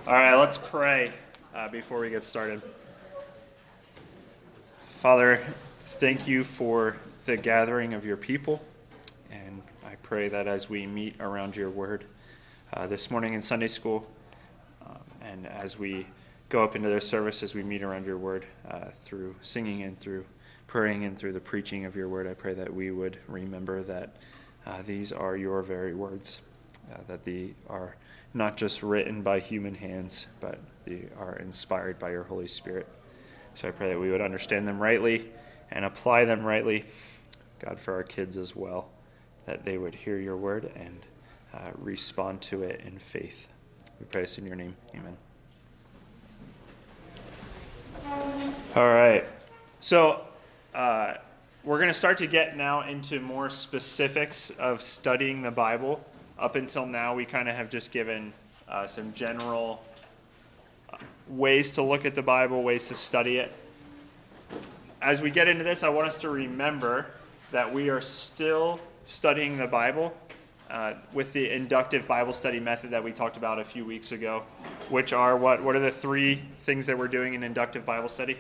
All right, let's pray before we get started. Father, thank you for the gathering of your people, and I pray that as we meet around your word this morning in Sunday school, and as we go up into this service, as we meet around your word through singing and through praying and through the preaching of your word, I pray that we would remember that these are your very words, that they are not just written by human hands, but they are inspired by your Holy Spirit. So I pray that we would understand them rightly and apply them rightly. God, for our kids as well, that they would hear your word and respond to it in faith. We pray this in your name. Amen. All right. So we're going to start to get now into more specifics of studying the Bible. Up until now, we kind of have just given some general ways to look at the Bible, ways to study it. As we get into this, I want us to remember that we are still studying the Bible with the inductive Bible study method that we talked about a few weeks ago, which are what are the three things that we're doing in inductive Bible study?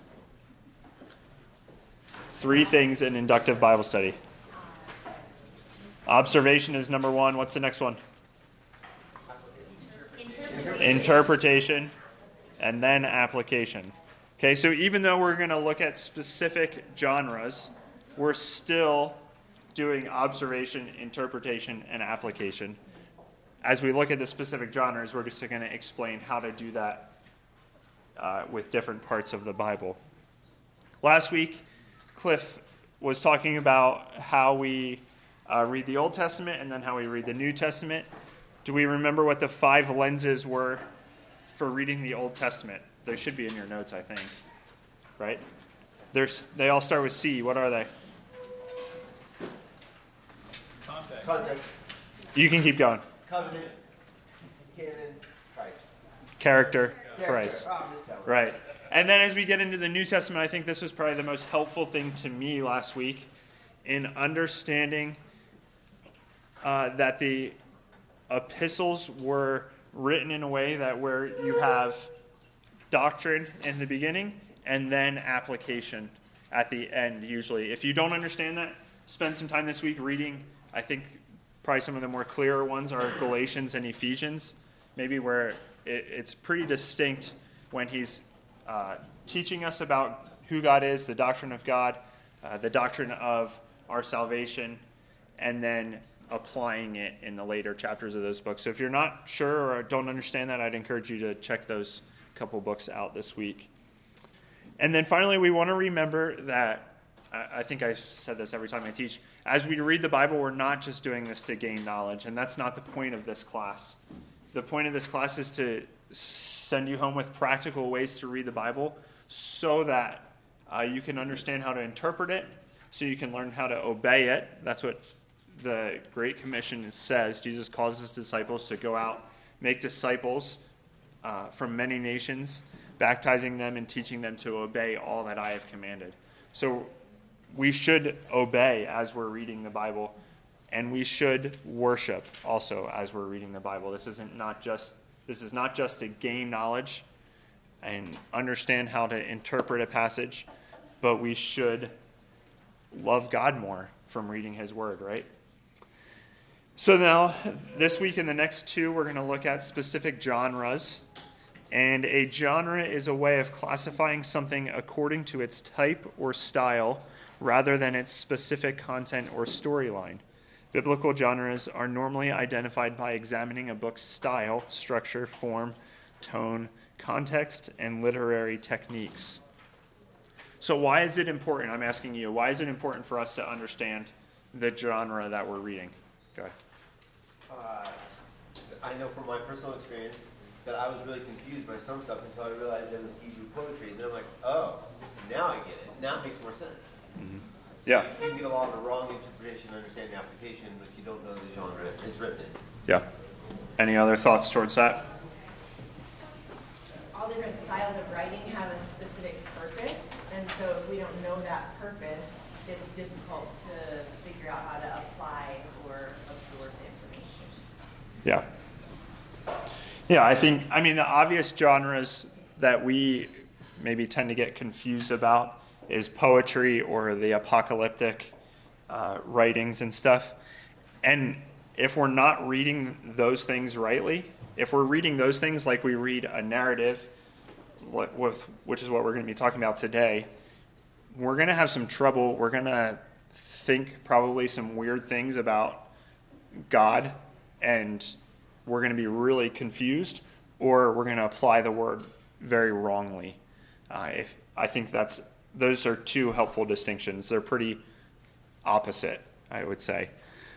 Three things in inductive Bible study. Observation is number one. What's the next one? Interpretation. And then application. Okay, so even though we're going to look at specific genres, we're still doing observation, interpretation, and application. As we look at the specific genres, we're just going to explain how to do that with different parts of the Bible. Last week, Cliff was talking about how we read the Old Testament and then how we read the New Testament. Do we remember what the 5 lenses were for reading the Old Testament? They should be in your notes, I think. Right? They all start with C. What are they? Context. You can keep going. Covenant. Canon. Christ. Character. Christ. Oh, I missed that one. Right. And then as we get into the New Testament, I think this was probably the most helpful thing to me last week in understanding that the epistles were written in a way that where you have doctrine in the beginning and then application at the end usually. If you don't understand that, spend some time this week reading. I think probably some of the more clearer ones are Galatians and Ephesians, maybe where it's pretty distinct when he's teaching us about who God is, the doctrine of God, the doctrine of our salvation, and then applying it in the later chapters of those books. So if you're not sure or don't understand that, I'd encourage you to check those couple books out this week. And then finally, we want to remember that, I think I said this every time I teach, as we read the Bible, we're not just doing this to gain knowledge, and that's not the point of this class. The point of this class is to send you home with practical ways to read the Bible so that you can understand how to interpret it, so you can learn how to obey it. That's what the Great Commission says. Jesus calls his disciples to go out, make disciples from many nations, baptizing them and teaching them to obey all that I have commanded. So we should obey as we're reading the Bible, and we should worship also as we're reading the Bible. This is not just to gain knowledge and understand how to interpret a passage, but we should love God more from reading his word, right? So now, this week and the next 2, we're going to look at specific genres. And a genre is a way of classifying something according to its type or style rather than its specific content or storyline. Biblical genres are normally identified by examining a book's style, structure, form, tone, context, and literary techniques. So why is it important? I'm asking you, why is it important for us to understand the genre that we're reading? Go ahead. I know from my personal experience that I was really confused by some stuff until I realized it was Hebrew poetry. And then I'm like, oh, now I get it. Now it makes more sense. Mm-hmm. So Yeah. you can get a lot of the wrong interpretation and understand the application, but if you don't know the genre it's written in. Yeah. Any other thoughts towards that? All different styles of writing have a specific purpose, and so if we don't know that purpose, it's difficult to figure out how to apply or absorb the information. Yeah. Yeah, I mean, the obvious genres that we maybe tend to get confused about is poetry or the apocalyptic writings and stuff. And if we're not reading those things rightly, if we're reading those things like we read a narrative, which is what we're going to be talking about today, we're going to have some trouble. We're going to think probably some weird things about God, and we're going to be really confused, or we're going to apply the word very wrongly. I think those are two helpful distinctions. They're pretty opposite, I would say.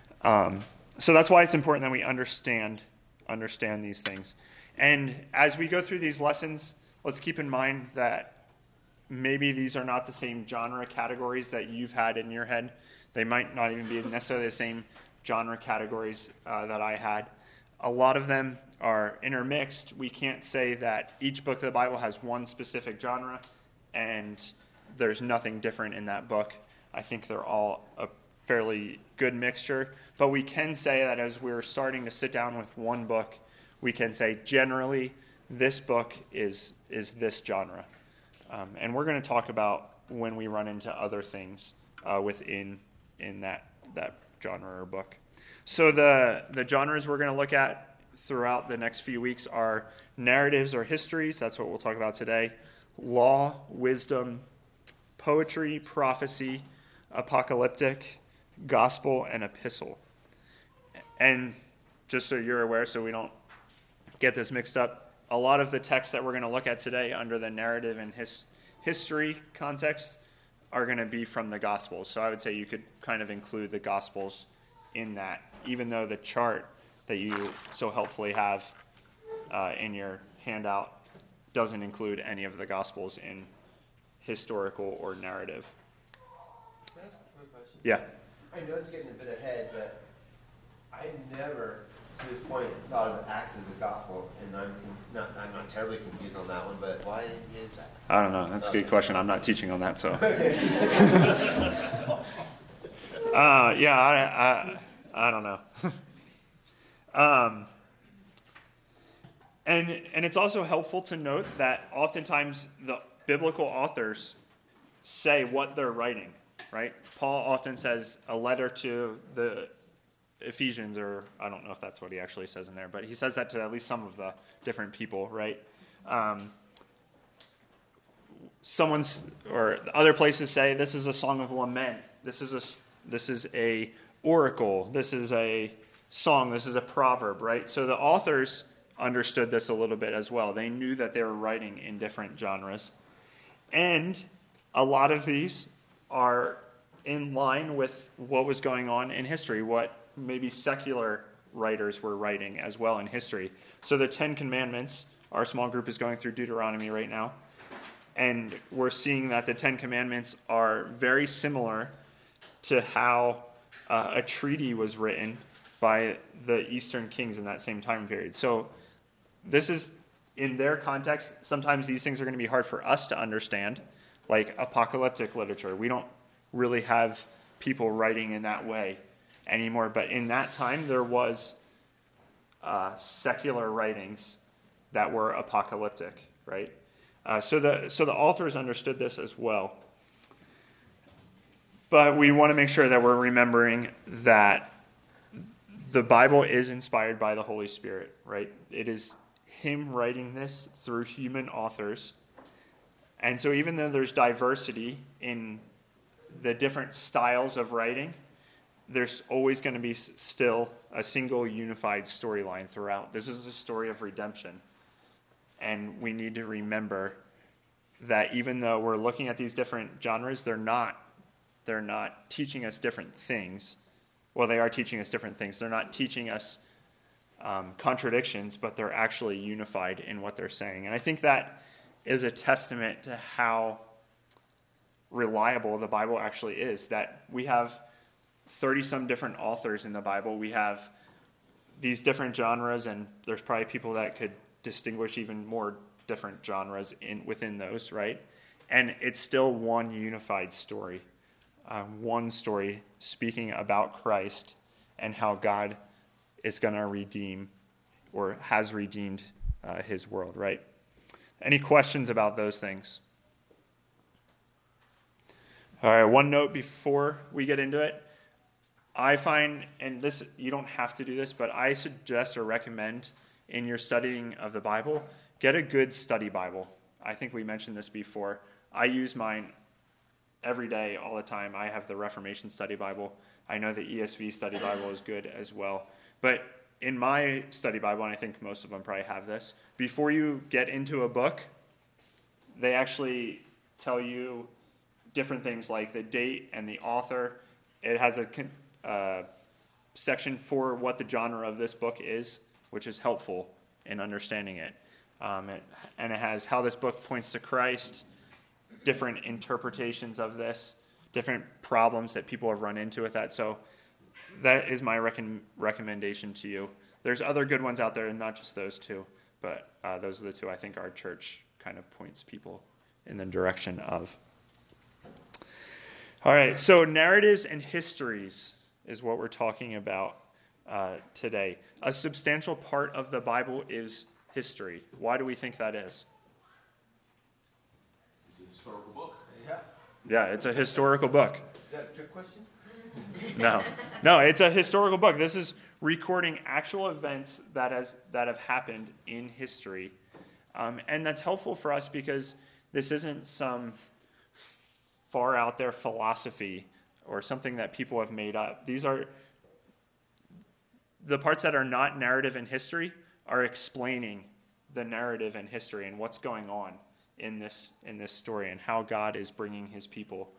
So that's why it's important that we understand these things. And as we go through these lessons, let's keep in mind that maybe these are not the same genre categories that you've had in your head. They might not even be necessarily the same genre categories that I had. A lot of them are intermixed. We can't say that each book of the Bible has one specific genre and there's nothing different in that book. I think they're all a fairly good mixture. But we can say that as we're starting to sit down with one book, we can say generally this book is this genre. And we're going to talk about when we run into other things within that genre or book. So the genres we're going to look at throughout the next few weeks are narratives or histories. That's what we'll talk about today. Law, wisdom, poetry, prophecy, apocalyptic, gospel, and epistle. And just so you're aware, so we don't get this mixed up, a lot of the texts that we're going to look at today under the narrative and history context are going to be from the Gospels. So I would say you could kind of include the Gospels in that, even though the chart that you so helpfully have in your handout doesn't include any of the Gospels in historical or narrative. Can I ask a quick question? Yeah. I know it's getting a bit ahead, but I never, to this point, thought of Acts as a gospel, and I'm not terribly confused on that one, but why is that? I don't know. That's a good question. I'm not teaching on that, so. Yeah, I don't know. And it's also helpful to note that oftentimes the biblical authors say what they're writing, right? Paul often says a letter to the Ephesians, or I don't know if that's what he actually says in there, but he says that to at least some of the different people, right? Or other places say this is a song of lament. This is a oracle. This is a song. This is a proverb, right? So the authors understood this a little bit as well. They knew that they were writing in different genres. And a lot of these are in line with what was going on in history, what maybe secular writers were writing as well in history. So the Ten Commandments, our small group is going through Deuteronomy right now, and we're seeing that the Ten Commandments are very similar to how a treaty was written by the Eastern kings in that same time period. So this is, in their context, sometimes these things are going to be hard for us to understand, like apocalyptic literature. We don't really have people writing in that way anymore, but in that time there was secular writings that were apocalyptic, right? So the authors understood this as well. But we want to make sure that we're remembering that the Bible is inspired by the Holy Spirit, right? It is him writing this through human authors. And so even though there's diversity in the different styles of writing, there's always going to be still a single unified storyline throughout. This is a story of redemption. And we need to remember that even though we're looking at these different genres, they're not teaching us different things. Well, they are teaching us different things. They're not teaching us contradictions, but they're actually unified in what they're saying. And I think that is a testament to how reliable the Bible actually is, that we have 30-some different authors in the Bible. We have these different genres, and there's probably people that could distinguish even more different genres within those, right? And it's still one unified story, one story speaking about Christ and how God is going to redeem or has redeemed his world, right? Any questions about those things? All right, one note before we get into it. I find, and this, you don't have to do this, but I suggest or recommend in your studying of the Bible, get a good study Bible. I think we mentioned this before. I use mine every day, all the time. I have the Reformation Study Bible. I know the ESV Study Bible is good as well. But in my study Bible, and I think most of them probably have this, before you get into a book, they actually tell you different things like the date and the author. It has a section for what the genre of this book is, which is helpful in understanding it. And it has how this book points to Christ, different interpretations of this, different problems that people have run into with that. So that is my recommendation to you. There's other good ones out there, and not just those two, but those are the two I think our church kind of points people in the direction of. All right, so narratives and histories is what we're talking about today. A substantial part of the Bible is history. Why do we think that is? It's a historical book. Yeah. Yeah, it's a historical book. Is that a trick question? No, it's a historical book. This is recording actual events that have happened in history. And that's helpful for us because this isn't some far out there philosophy or something that people have made up. These are the parts that are not narrative in history are explaining the narrative and history and what's going on in this story and how God is bringing his people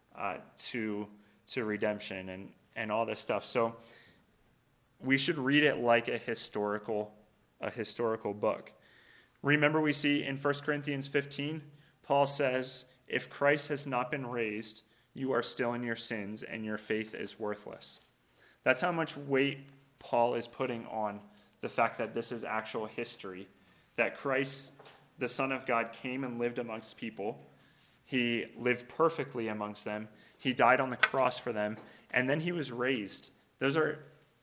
to redemption and all this stuff. So we should read it like a historical book. Remember, we see in 1 Corinthians 15, Paul says, if Christ has not been raised, you are still in your sins and your faith is worthless. That's how much weight Paul is putting on the fact that this is actual history, that Christ, the Son of God, came and lived amongst people. He lived perfectly amongst them. He died on the cross for them, and then he was raised. Those are,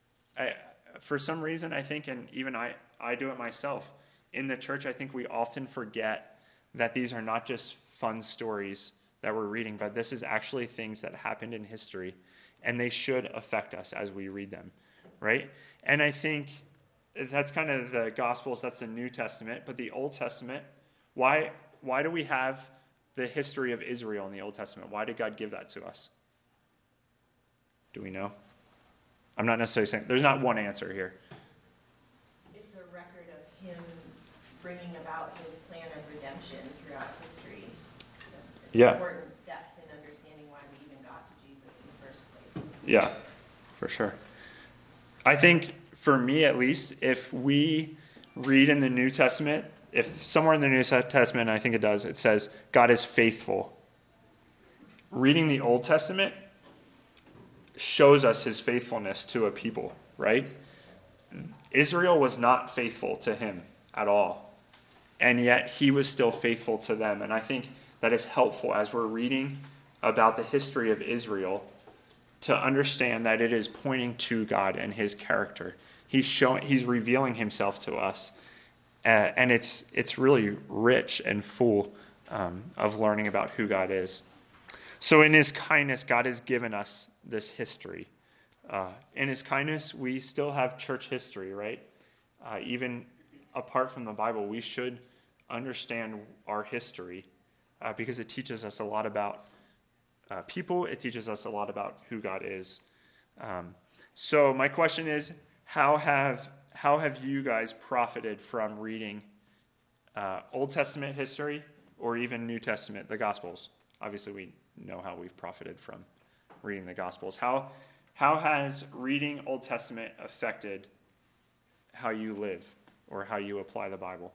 for some reason, I think, and even I do it myself, in the church, I think we often forget that these are not just fun stories that we're reading, but this is actually things that happened in history, and they should affect us as we read them, right? And I think that's kind of the Gospels, that's the New Testament, but the Old Testament, why do we have the history of Israel in the Old Testament? Why did God give that to us? Do we know? I'm not necessarily saying, there's not one answer here. It's a record of him bringing about his plan of redemption throughout history. So it's important steps in understanding why we even got to Jesus in the first place. Yeah, for sure. I think, for me at least, if we read in the New Testament, if somewhere in the New Testament, I think it does, it says, God is faithful. Reading the Old Testament shows us his faithfulness to a people, right? Israel was not faithful to him at all. And yet he was still faithful to them. And I think that is helpful as we're reading about the history of Israel to understand that it is pointing to God and his character. He's revealing himself to us. And it's really rich and full of learning about who God is. So in his kindness, God has given us this history. In his kindness, we still have church history, right? Even apart from the Bible, we should understand our history because it teaches us a lot about people. It teaches us a lot about who God is. So my question is, how have you guys profited from reading Old Testament history or even New Testament, the Gospels? Obviously, we know how we've profited from reading the Gospels. How has reading Old Testament affected how you live or how you apply the Bible?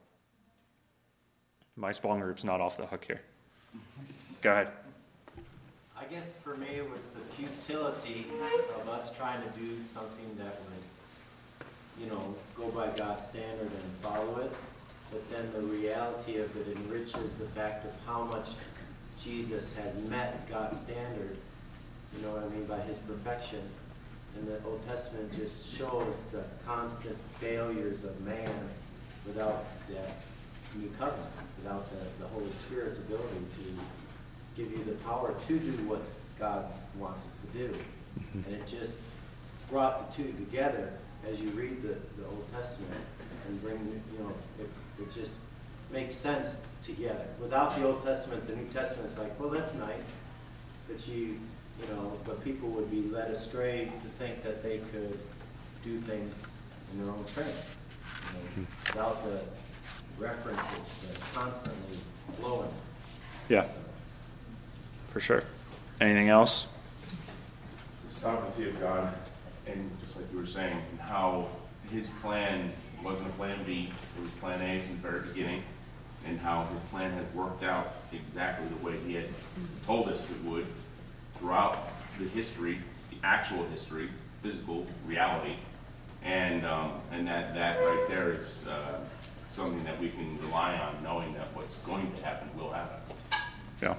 My small group's not off the hook here. Go ahead. I guess for me it was the futility of us trying to do something that would, go by God's standard and follow it. But then the reality of it enriches the fact of how much Jesus has met God's standard, by his perfection. And the Old Testament just shows the constant failures of man without that new covenant, without the Holy Spirit's ability to give you the power to do what God wants us to do. And it just brought the two together as you read the Old Testament and bring, it just makes sense together. Without the Old Testament, the New Testament is like, well, that's nice, but people would be led astray to think that they could do things in their own strength. Without the references that's constantly flowing. Yeah, for sure. Anything else? The sovereignty of God, and just like you were saying, and how his plan wasn't a plan B, it was plan A from the very beginning, and how his plan has worked out exactly the way he had told us it would throughout the history, the actual history, physical reality, and that right there is something that we can rely on, knowing that what's going to happen will happen. Yeah.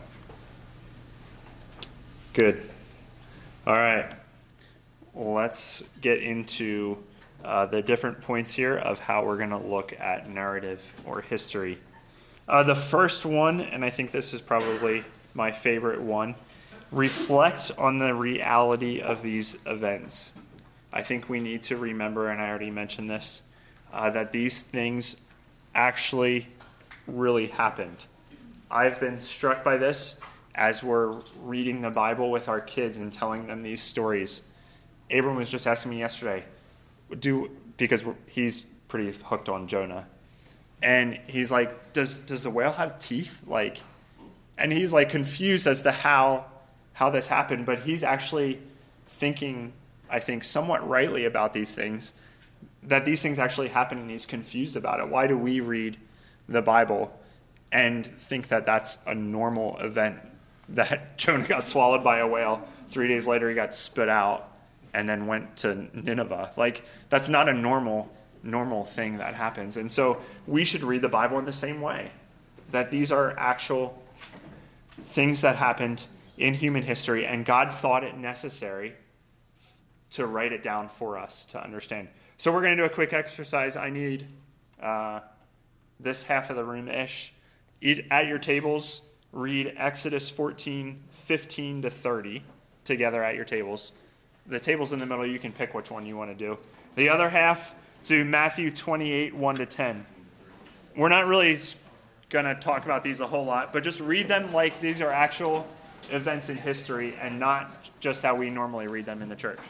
Good. All right. Let's get into the different points here of how we're going to look at narrative or history. The first one, and I think this is probably my favorite one, reflect on the reality of these events. I think we need to remember, and I already mentioned this, that these things actually really happened. I've been struck by this as we're reading the Bible with our kids and telling them these stories. Abram was just asking me yesterday, because he's pretty hooked on Jonah. And he's like, does the whale have teeth? And he's confused as to how this happened, but he's actually thinking, I think, somewhat rightly about these things, that these things actually happen, and he's confused about it. Why do we read the Bible and think that that's a normal event, that Jonah got swallowed by a whale, 3 days later he got spit out, and then went to Nineveh? That's not a normal thing that happens. And so we should read the Bible in the same way, that these are actual things that happened in human history, and God thought it necessary to write it down for us to understand. So we're going to do a quick exercise. I need this half of the room-ish. At your tables, read Exodus 14:15 to 30 together at your tables. The tables in the middle, you can pick which one you want to do. The other half, do Matthew 28, 1 to 10. We're not really going to talk about these a whole lot, but just read them like these are actual events in history and not just how we normally read them in the church.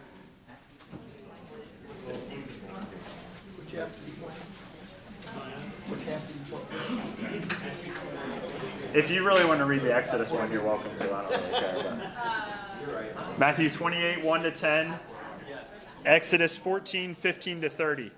If you really want to read the Exodus one, you're welcome to. I don't really care. But Matthew 28, 1 to 10. Exodus 14, 15 to 30.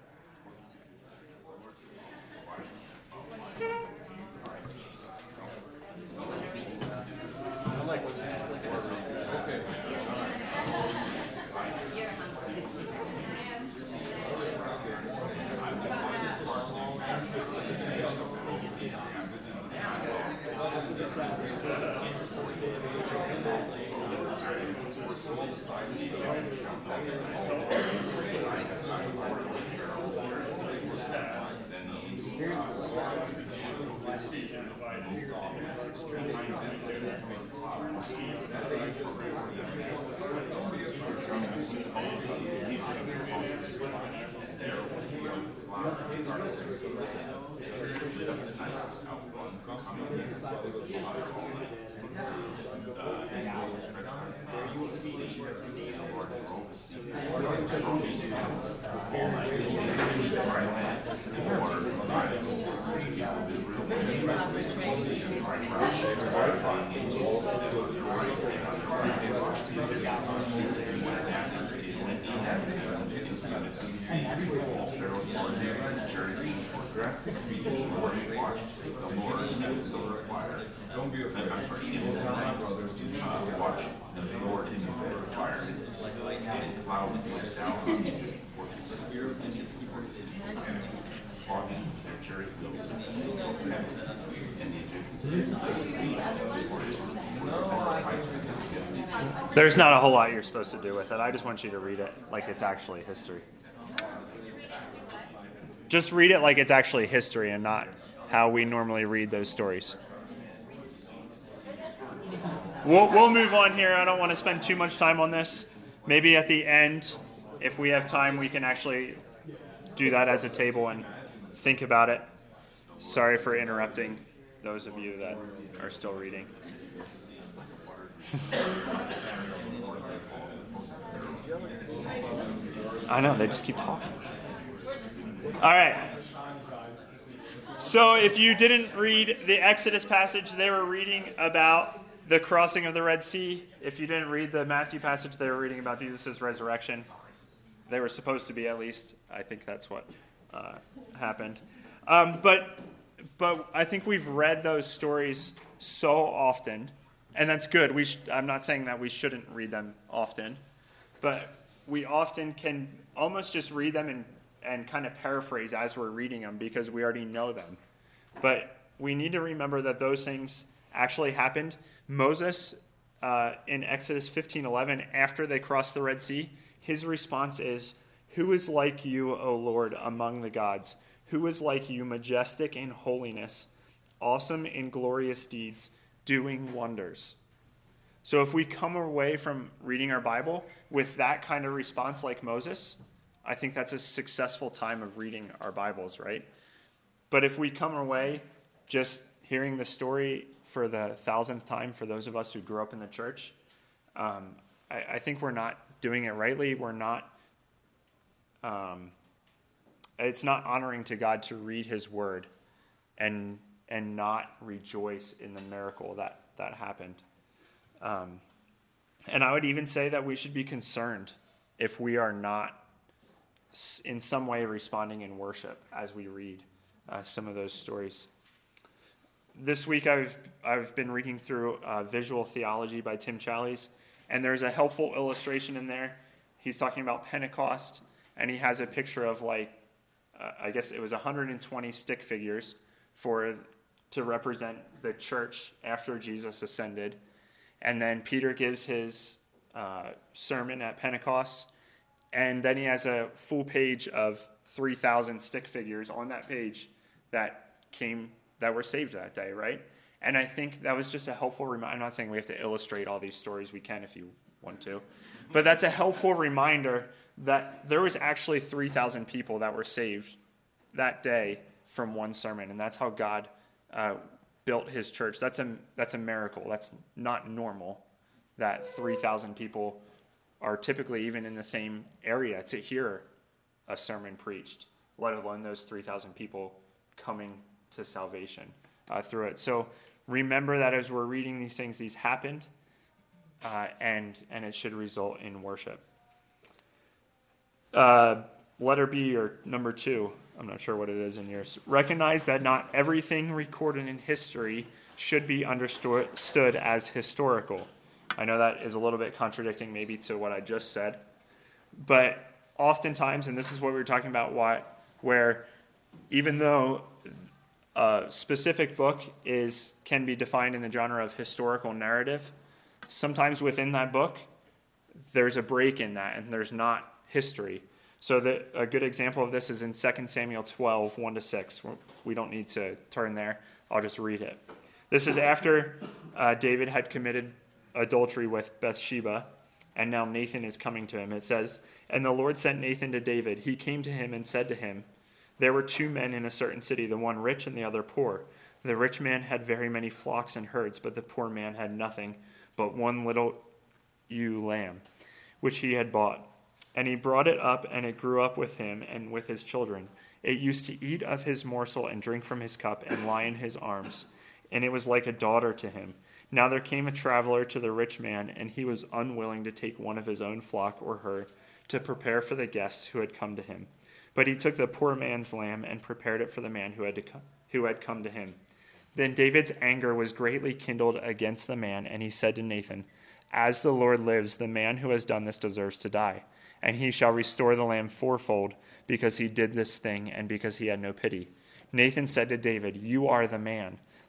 There's not a whole lot you're supposed to do with it. I just want you to read it like it's actually history. Just read it like it's actually history and not how we normally read those stories. We'll move on here. I don't want to spend too much time on this. Maybe at the end, if we have time, we can actually do that as a table and think about it. Sorry for interrupting those of you that are still reading. I know, they just keep talking. All right. So if you didn't read the Exodus passage, they were reading about the crossing of the Red Sea. If you didn't read the Matthew passage, they were reading about Jesus' resurrection. They were supposed to be, at least. I think that's what happened. But I think we've read those stories so often, and that's good. I'm not saying that we shouldn't read them often, but we often can almost just read them and kind of paraphrase as we're reading them because we already know them. But we need to remember that those things actually happened. Moses, in Exodus 15:11, after they crossed the Red Sea, his response is, "Who is like you, O Lord, among the gods? Who is like you, majestic in holiness, awesome in glorious deeds, doing wonders?" So if we come away from reading our Bible with that kind of response like Moses, I think that's a successful time of reading our Bibles, right? But if we come away just hearing the story for the 1,000th time for those of us who grew up in the church, I think we're not doing it rightly. We're not. It's not honoring to God to read His Word and not rejoice in the miracle that happened. And I would even say that we should be concerned if we are not in some way responding in worship as we read some of those stories. This week I've been reading through Visual Theology by Tim Challies, and there's a helpful illustration in there. He's talking about Pentecost, and he has a picture of I guess it was 120 stick figures to represent the church after Jesus ascended. And then Peter gives his sermon at Pentecost, and then he has a full page of 3,000 stick figures on that page that were saved that day, right? And I think that was just a helpful reminder. I'm not saying we have to illustrate all these stories. We can if you want to. But that's a helpful reminder that there was actually 3,000 people that were saved that day from one sermon, and that's how God built His church. That's a miracle. That's not normal that 3,000 people are typically even in the same area to hear a sermon preached, let alone those 3,000 people coming to salvation through it. So remember that as we're reading these things, these happened, and it should result in worship. Letter B, or number 2, I'm not sure what it is in yours. Recognize that not everything recorded in history should be understood as historical. I know that is a little bit contradicting maybe to what I just said, but oftentimes, and this is what we were talking about, where even though a specific book can be defined in the genre of historical narrative, sometimes within that book, there's a break in that, and there's not history. So a good example of this is in 2 Samuel 12, 1-6. We don't need to turn there. I'll just read it. This is after David had committed adultery with Bathsheba, and now Nathan is coming to him. It says, "And the Lord sent Nathan to David. He came to him and said to him, 'There were 2 men in a certain city, the one rich and the other poor. The rich man had very many flocks and herds, but the poor man had nothing but one little ewe lamb, which he had bought. And he brought it up, and it grew up with him and with his children. It used to eat of his morsel and drink from his cup and lie in his arms, and it was like a daughter to him. Now there came a traveler to the rich man, and he was unwilling to take one of his own flock or herd to prepare for the guest who had come to him. But he took the poor man's lamb and prepared it for the man who had come to him. Then David's anger was greatly kindled against the man, and he said to Nathan, 'As the Lord lives, the man who has done this deserves to die. And he shall restore the lamb fourfold, because he did this thing and because he had no pity.' Nathan said to David, 'You are the man.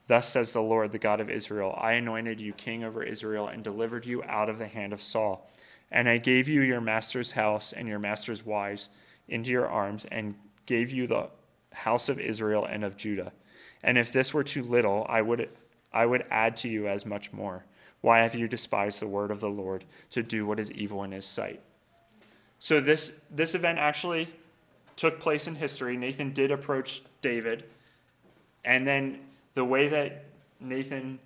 Thus says the Lord, the God of Israel, I anointed you king over Israel and delivered you out of the hand of Saul. And I gave you your master's house and your master's wives into your arms, and gave you the house of Israel and of Judah. And if this were too little, I would add to you as much more. Why have you despised the word of the Lord to do what is evil in his sight? So this event actually took place in history. Nathan did approach David, and then the way that Nathan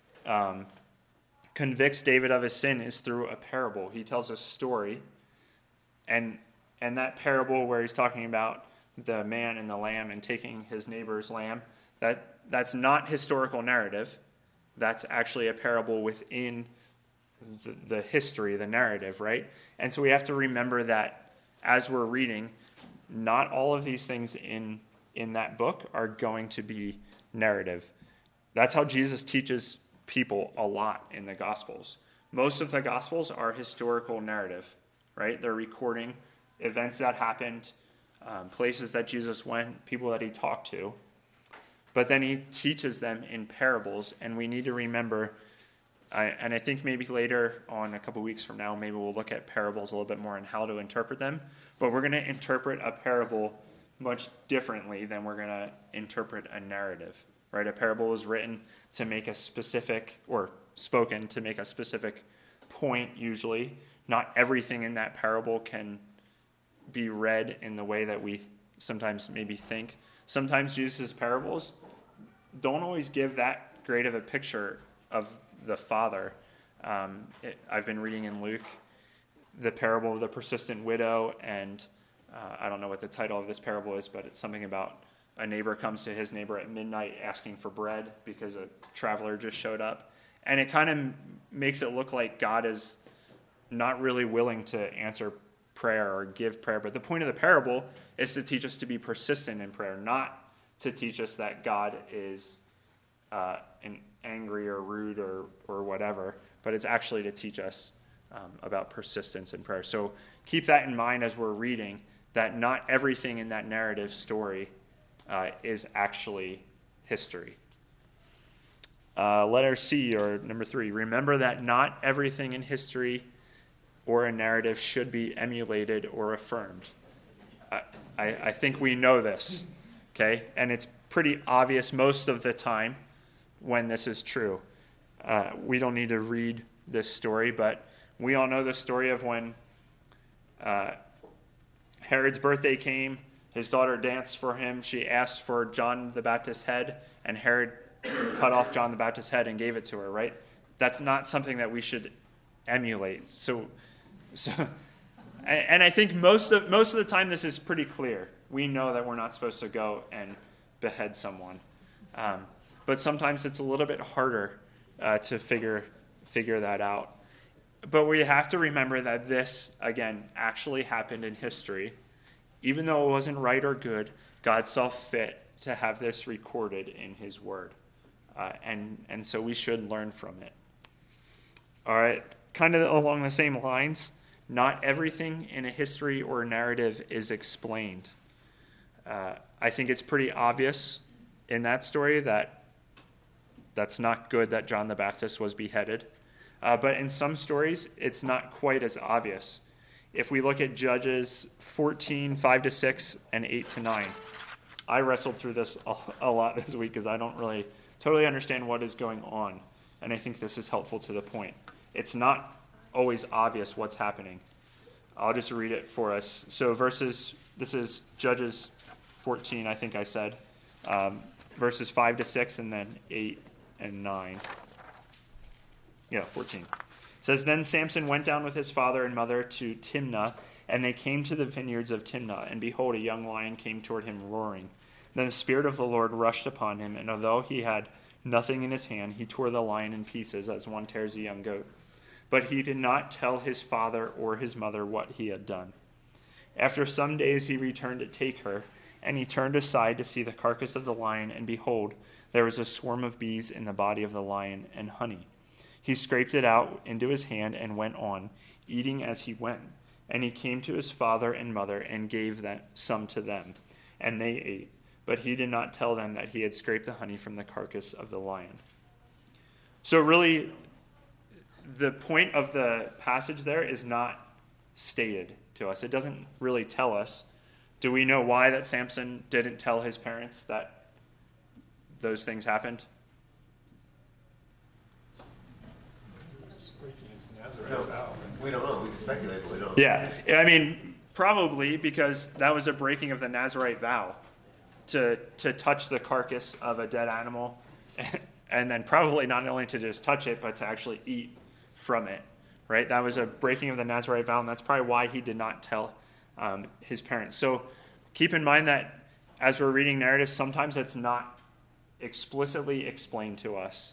convicts David of his sin is through a parable. He tells a story, and that parable where he's talking about the man and the lamb and taking his neighbor's lamb, that's not historical narrative. That's actually a parable within the history, the narrative, right? And so we have to remember that as we're reading, not all of these things in that book are going to be narrative. That's how Jesus teaches people a lot in the Gospels. Most of the Gospels are historical narrative, right? They're recording events that happened, places that Jesus went, people that he talked to. But then he teaches them in parables, and we need to remember, and I think maybe later on, a couple weeks from now, maybe we'll look at parables a little bit more and how to interpret them. But we're going to interpret a parable much differently than we're going to interpret a narrative, right? A parable is written to make a specific, or spoken to make a specific point usually. Not everything in that parable can be read in the way that we sometimes maybe think. Sometimes Jesus' parables don't always give that great of a picture of the Father. I've been reading in Luke the parable of the persistent widow, and I don't know what the title of this parable is, but it's something about a neighbor comes to his neighbor at midnight asking for bread because a traveler just showed up. And it kind of makes it look like God is not really willing to answer prayer or give prayer. But the point of the parable is to teach us to be persistent in prayer, not to teach us that God is angry or rude or whatever, but it's actually to teach us about persistence in prayer. So keep that in mind as we're reading, that not everything in that narrative story is actually history. Letter C, or number 3, remember that not everything in history or a narrative should be emulated or affirmed. I think we know this, okay? And it's pretty obvious most of the time when this is true. We don't need to read this story, but we all know the story of when Herod's birthday came. His daughter danced for him. She asked for John the Baptist's head, and Herod cut off John the Baptist's head and gave it to her, right? That's not something that we should emulate. So, and I think most of the time this is pretty clear. We know that we're not supposed to go and behead someone. But sometimes it's a little bit harder to figure that out. But we have to remember that this, again, actually happened in history. Even though it wasn't right or good, God saw fit to have this recorded in his word. And so we should learn from it. All right, kind of along the same lines, not everything in a history or a narrative is explained. I think it's pretty obvious in that story that that's not good that John the Baptist was beheaded. But in some stories, it's not quite as obvious. If we look at Judges 14, 5-6, and 8-9, I wrestled through this a lot this week because I don't really totally understand what is going on. And I think this is helpful to the point. It's not always obvious what's happening. I'll just read it for us. So this is Judges 14, I think I said, verses 5-6, and then 8 and 9. Yeah, 14. It says, Then Samson went down with his father and mother to Timnah, and they came to the vineyards of Timnah, and behold, a young lion came toward him roaring. Then the Spirit of the Lord rushed upon him, and although he had nothing in his hand, he tore the lion in pieces as one tears a young goat. But he did not tell his father or his mother what he had done. After some days he returned to take her, and he turned aside to see the carcass of the lion, and behold, there was a swarm of bees in the body of the lion and honey. He scraped it out into his hand and went on, eating as he went. And he came to his father and mother and gave some to them, and they ate. but he did not tell them that he had scraped the honey from the carcass of the lion. So really, the point of the passage there is not stated to us. It doesn't really tell us. Do we know why that Samson didn't tell his parents that those things happened? We don't know. We can speculate, but we don't. Yeah, I mean, probably because that was a breaking of the Nazirite vow to touch the carcass of a dead animal, and then probably not only to just touch it, but to actually eat from it, right? That was a breaking of the Nazirite vow, and that's probably why he did not tell his parents. So keep in mind that as we're reading narratives, sometimes it's not explicitly explained to us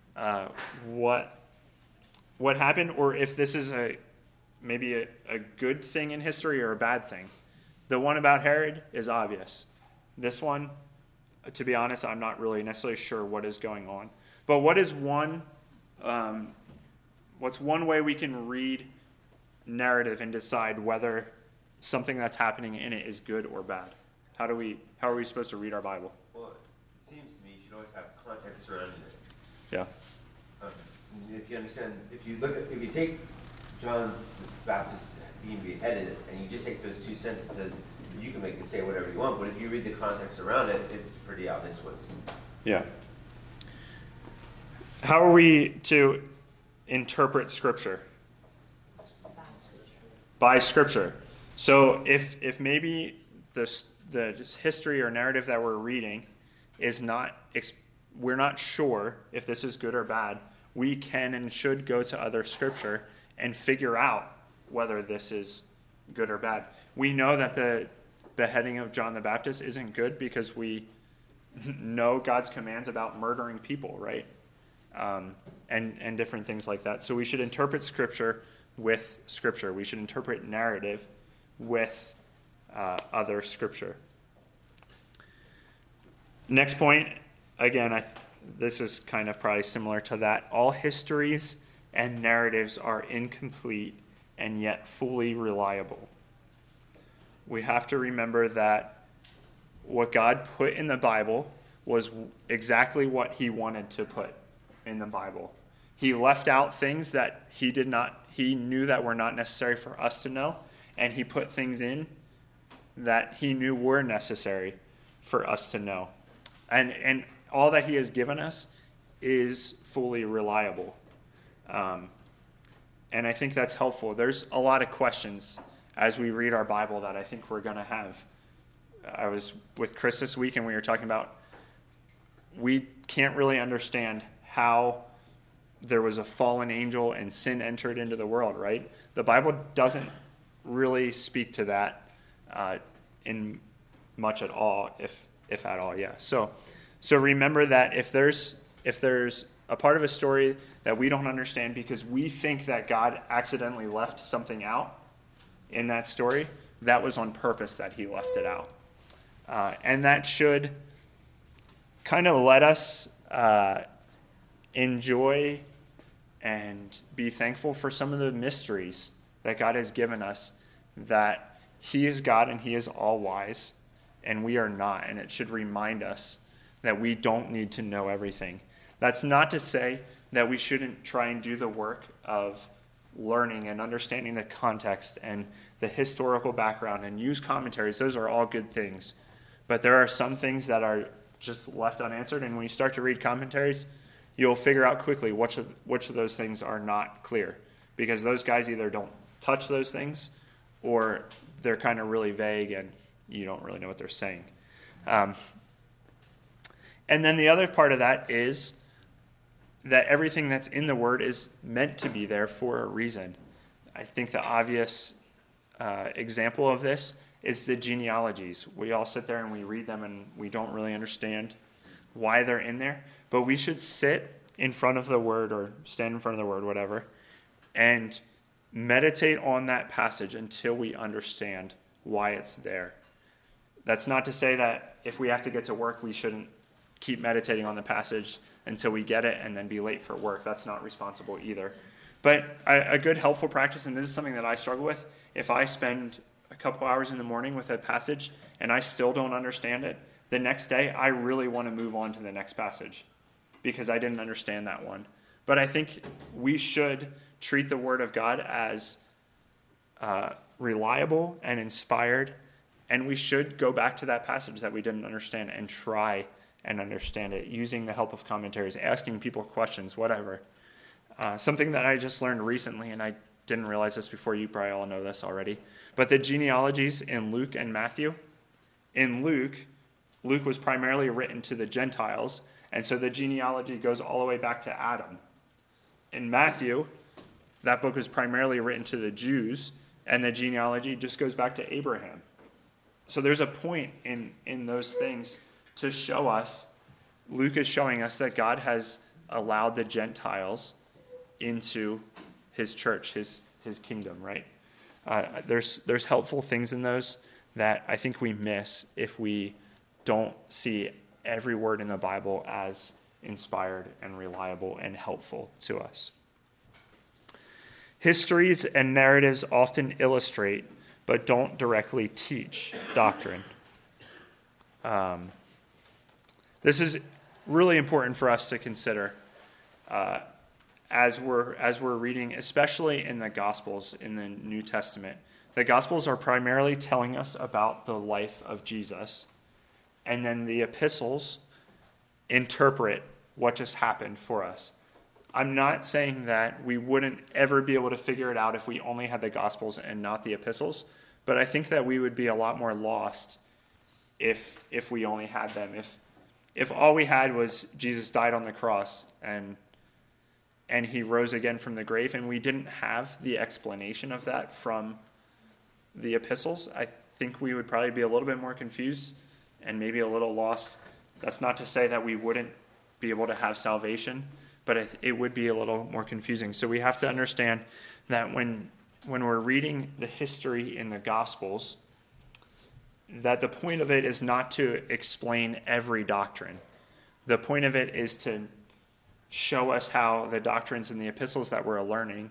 what happened, or if this is maybe a good thing in history or a bad thing. The one about Herod is obvious. This one, to be honest, I'm not really necessarily sure what is going on. But what's one way we can read narrative and decide whether something that's happening in it is good or bad? How are we supposed to read our Bible? Well, it seems to me you should always have context surrounding it. Yeah. If you understand, if you take John the Baptist being beheaded and you just take those two sentences, you can make it say whatever you want, but if you read the context around it, it's pretty obvious what's... Yeah. How are we to interpret Scripture? By Scripture. So if maybe the just history or narrative that we're reading is not, we're not sure if this is good or bad, we can and should go to other Scripture and figure out whether this is good or bad. We know that the beheading of John the Baptist isn't good because we know God's commands about murdering people, right? And different things like that. So we should interpret Scripture with Scripture. We should interpret narrative with other Scripture. Next point, again, this is kind of probably similar to that. All histories and narratives are incomplete and yet fully reliable. We have to remember that what God put in the Bible was exactly what he wanted to put in the Bible. He left out things that he knew that were not necessary for us to know, and he put things in that he knew were necessary for us to know. And all that he has given us is fully reliable. And I think that's helpful. There's a lot of questions as we read our Bible that I think we're going to have. I was with Chris this week, and we were talking about we can't really understand how there was a fallen angel and sin entered into the world, right? The Bible doesn't really speak to that in much at all, if at all, yeah. So remember that if there's a part of a story that we don't understand because we think that God accidentally left something out in that story, that was on purpose that he left it out. And that should kind of let us enjoy and be thankful for some of the mysteries that God has given us, that he is God and he is all wise, and we are not. And it should remind us that we don't need to know everything. That's not to say that we shouldn't try and do the work of learning and understanding the context and the historical background and use commentaries. Those are all good things. But there are some things that are just left unanswered, and when you start to read commentaries, you'll figure out quickly which of those things are not clear, because those guys either don't touch those things or they're kind of really vague and you don't really know what they're saying. And then the other part of that is that everything that's in the Word is meant to be there for a reason. I think the obvious example of this is the genealogies. We all sit there and we read them and we don't really understand why they're in there, but we should sit in front of the Word or stand in front of the Word, whatever, and meditate on that passage until we understand why it's there. That's not to say that if we have to get to work, we shouldn't keep meditating on the passage until we get it and then be late for work. That's not responsible either. But a good helpful practice, and this is something that I struggle with, if I spend a couple hours in the morning with a passage and I still don't understand it, the next day I really want to move on to the next passage because I didn't understand that one. But I think we should treat the Word of God as reliable and inspired, and we should go back to that passage that we didn't understand and try and understand it using the help of commentaries, asking people questions, whatever. Something that I just learned recently, and I didn't realize this before, you probably all know this already, but the genealogies in Luke and Matthew. In Luke was primarily written to the Gentiles, and so the genealogy goes all the way back to Adam. In Matthew, that book was primarily written to the Jews, and the genealogy just goes back to Abraham. So there's a point in those things to show us, Luke is showing us that God has allowed the Gentiles into his church, his kingdom, right? There's helpful things in those that I think we miss if we don't see every word in the Bible as inspired and reliable and helpful to us. Histories and narratives often illustrate, but don't directly teach doctrine. This is really important for us to consider as we're reading, especially in the Gospels in the New Testament. The Gospels are primarily telling us about the life of Jesus, and then the epistles interpret what just happened for us. I'm not saying that we wouldn't ever be able to figure it out if we only had the Gospels and not the epistles, but I think that we would be a lot more lost if we only had them. If all we had was Jesus died on the cross and he rose again from the grave, and we didn't have the explanation of that from the epistles, I think we would probably be a little bit more confused and maybe a little lost. That's not to say that we wouldn't be able to have salvation, but it would be a little more confusing. So we have to understand that when we're reading the history in the Gospels, that the point of it is not to explain every doctrine. The point of it is to show us how the doctrines in the epistles that we're learning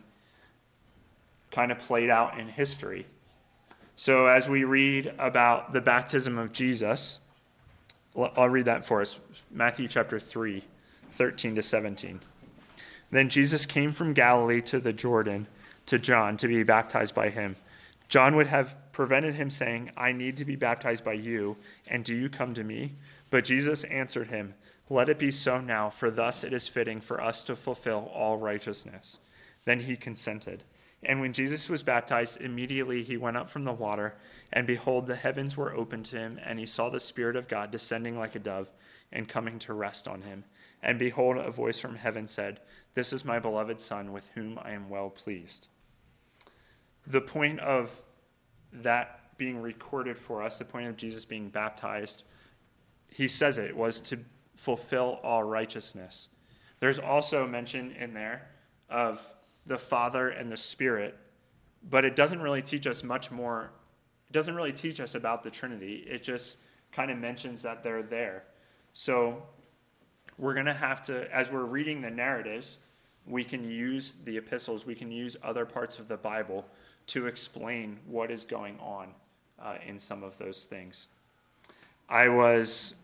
kind of played out in history. So as we read about the baptism of Jesus, I'll read that for us. Matthew chapter 3, 13 to 17. Then Jesus came from Galilee to the Jordan to John to be baptized by him. John would have prevented him, saying, I need to be baptized by you, and do you come to me? But Jesus answered him, let it be so now, for thus it is fitting for us to fulfill all righteousness. Then he consented. And when Jesus was baptized, immediately he went up from the water, and behold, the heavens were opened to him, and he saw the Spirit of God descending like a dove and coming to rest on him. And behold, a voice from heaven said, this is my beloved Son, with whom I am well pleased. The point of that being recorded for us, the point of Jesus being baptized, he says it was to fulfill all righteousness. There's also mention in there of the Father and the Spirit, but it doesn't really teach us much more. It doesn't really teach us about the Trinity. It just kind of mentions that they're there. So we're going to have to, as we're reading the narratives, we can use the epistles, we can use other parts of the Bible to explain what is going on in some of those things. I was,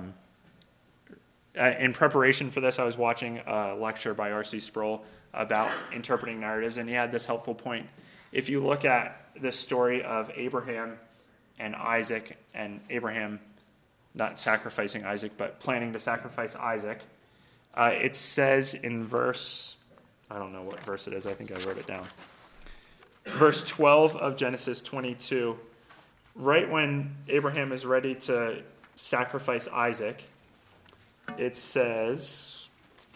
in preparation for this, I was watching a lecture by R.C. Sproul about interpreting narratives, and he had this helpful point. If you look at the story of Abraham and Isaac, and Abraham not sacrificing Isaac, but planning to sacrifice Isaac, it says in verse, I don't know what verse it is, I think I wrote it down. Verse 12 of Genesis 22, right when Abraham is ready to sacrifice Isaac, it says,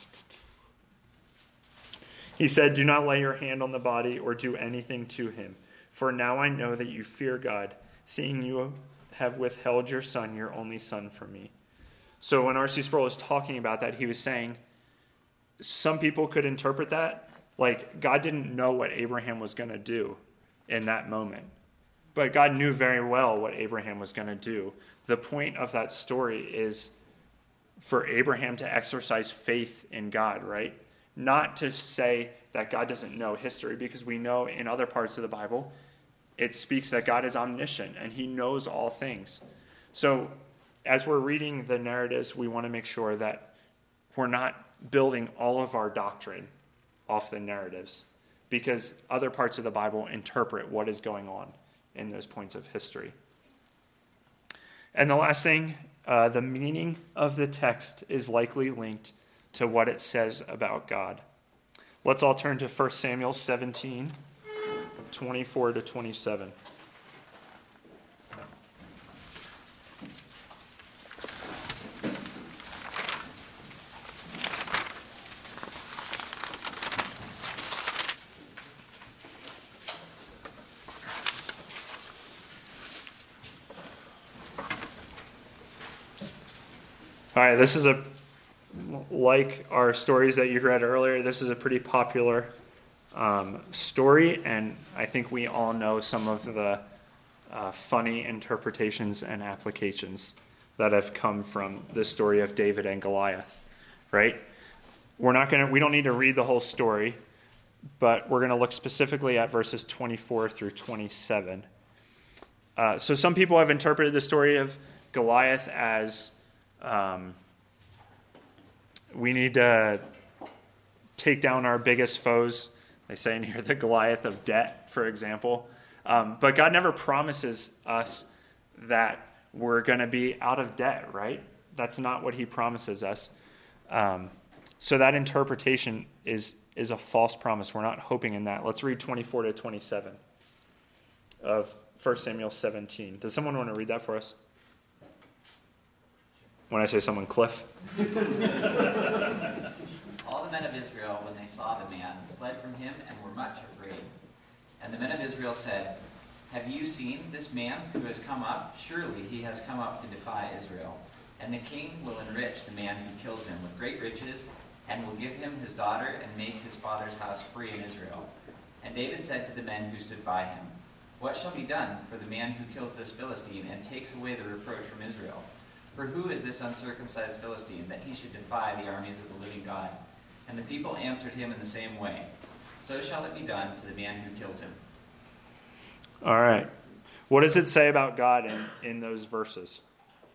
he said, do not lay your hand on the body or do anything to him, for now I know that you fear God, seeing you have withheld your son, your only son, from me. So when R.C. Sproul was talking about that, he was saying some people could interpret that like God didn't know what Abraham was going to do in that moment. But God knew very well what Abraham was going to do. The point of that story is for Abraham to exercise faith in God, right? Not to say that God doesn't know history, because we know in other parts of the Bible, it speaks that God is omniscient and he knows all things. So as we're reading the narratives, we want to make sure that we're not building all of our doctrine off the narratives, because other parts of the Bible interpret what is going on in those points of history. And the last thing, the meaning of the text is likely linked to what it says about God. Let's all turn to 1 Samuel 17, 24 to 27. All right, this is like our stories that you read earlier, this is a pretty popular story, and I think we all know some of the funny interpretations and applications that have come from the story of David and Goliath, right? We don't need to read the whole story, but we're going to look specifically at verses 24 through 27. So some people have interpreted the story of Goliath as we need to take down our biggest foes. They say in here the Goliath of debt, for example. But God never promises us that we're going to be out of debt, right? That's not what he promises us. So that interpretation is a false promise. We're not hoping in that. Let's read 24 to 27 of 1 Samuel 17. Does someone want to read that for us? When I say someone, Cliff. All the men of Israel, when they saw the man, fled from him and were much afraid. And the men of Israel said, "Have you seen this man who has come up? Surely he has come up to defy Israel. And the king will enrich the man who kills him with great riches, and will give him his daughter and make his father's house free in Israel." And David said to the men who stood by him, "What shall be done for the man who kills this Philistine and takes away the reproach from Israel? For who is this uncircumcised Philistine, that he should defy the armies of the living God?" And the people answered him in the same way, "So shall it be done to the man who kills him." All right. What does it say about God in those verses?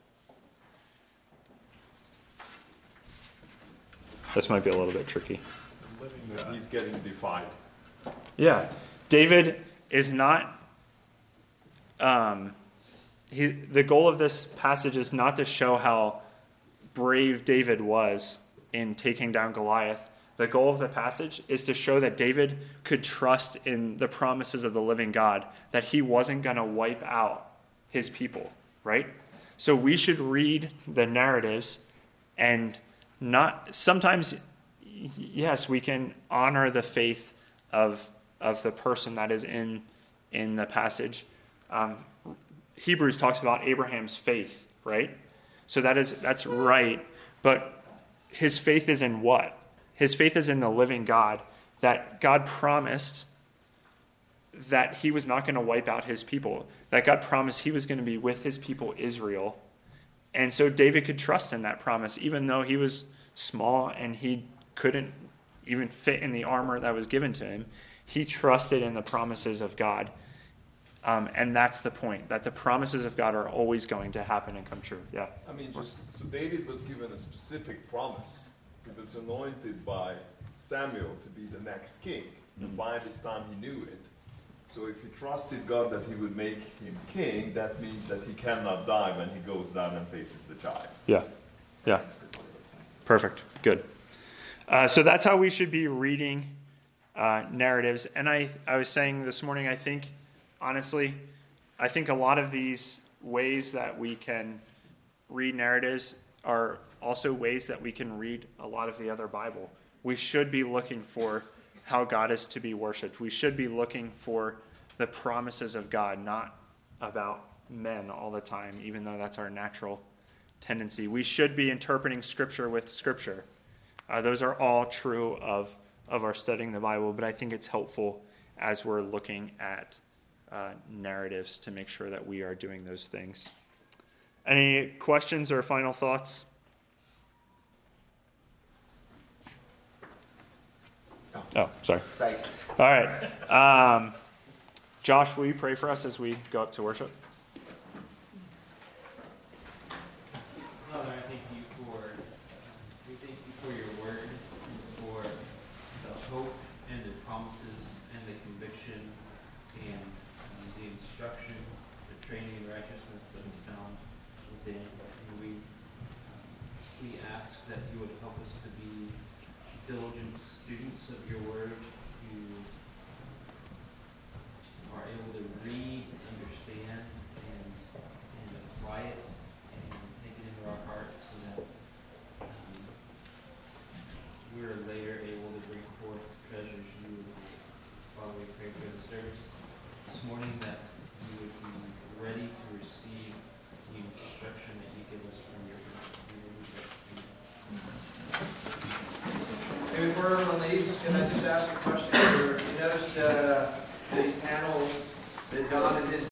This might be a little bit tricky. He's getting defied. Yeah. David is not... the goal of this passage is not to show how brave David was in taking down Goliath. The goal of the passage is to show that David could trust in the promises of the living God, that he wasn't going to wipe out his people, right? So we should read the narratives and not... Sometimes, yes, we can honor the faith of the person that is in the passage. Hebrews talks about Abraham's faith, right? So that's right. But his faith is in what? His faith is in the living God, that God promised that he was not going to wipe out his people, that God promised he was going to be with his people Israel. And so David could trust in that promise, even though he was small and he couldn't even fit in the armor that was given to him. He trusted in the promises of God. And that's the point, that the promises of God are always going to happen and come true. Yeah. I mean, so David was given a specific promise. He was anointed by Samuel to be the next king. And by this time he knew it. So if he trusted God that he would make him king, that means that he cannot die when he goes down and faces the giant. Yeah. Yeah. Perfect. Good. So that's how we should be reading narratives. And I was saying this morning, honestly, I think a lot of these ways that we can read narratives are also ways that we can read a lot of the other Bible. We should be looking for how God is to be worshipped. We should be looking for the promises of God, not about men all the time, even though that's our natural tendency. We should be interpreting Scripture with Scripture. Those are all true of our studying the Bible, but I think it's helpful as we're looking at narratives to make sure that we are doing those things. Any questions or final thoughts? Oh, sorry. Psych. All right. Josh, will you pray for us as we go up to worship? is found within. And we ask that you would help us to be diligent students of your word, who are able to read, understand, and apply it, and take it into our hearts, so that we are later able to bring forth treasures you. Father, we pray for the service this morning, that we would be ready to receive the instruction that you give us from your word. And before everyone leaves, can I just ask a question? You noticed these panels that Don and his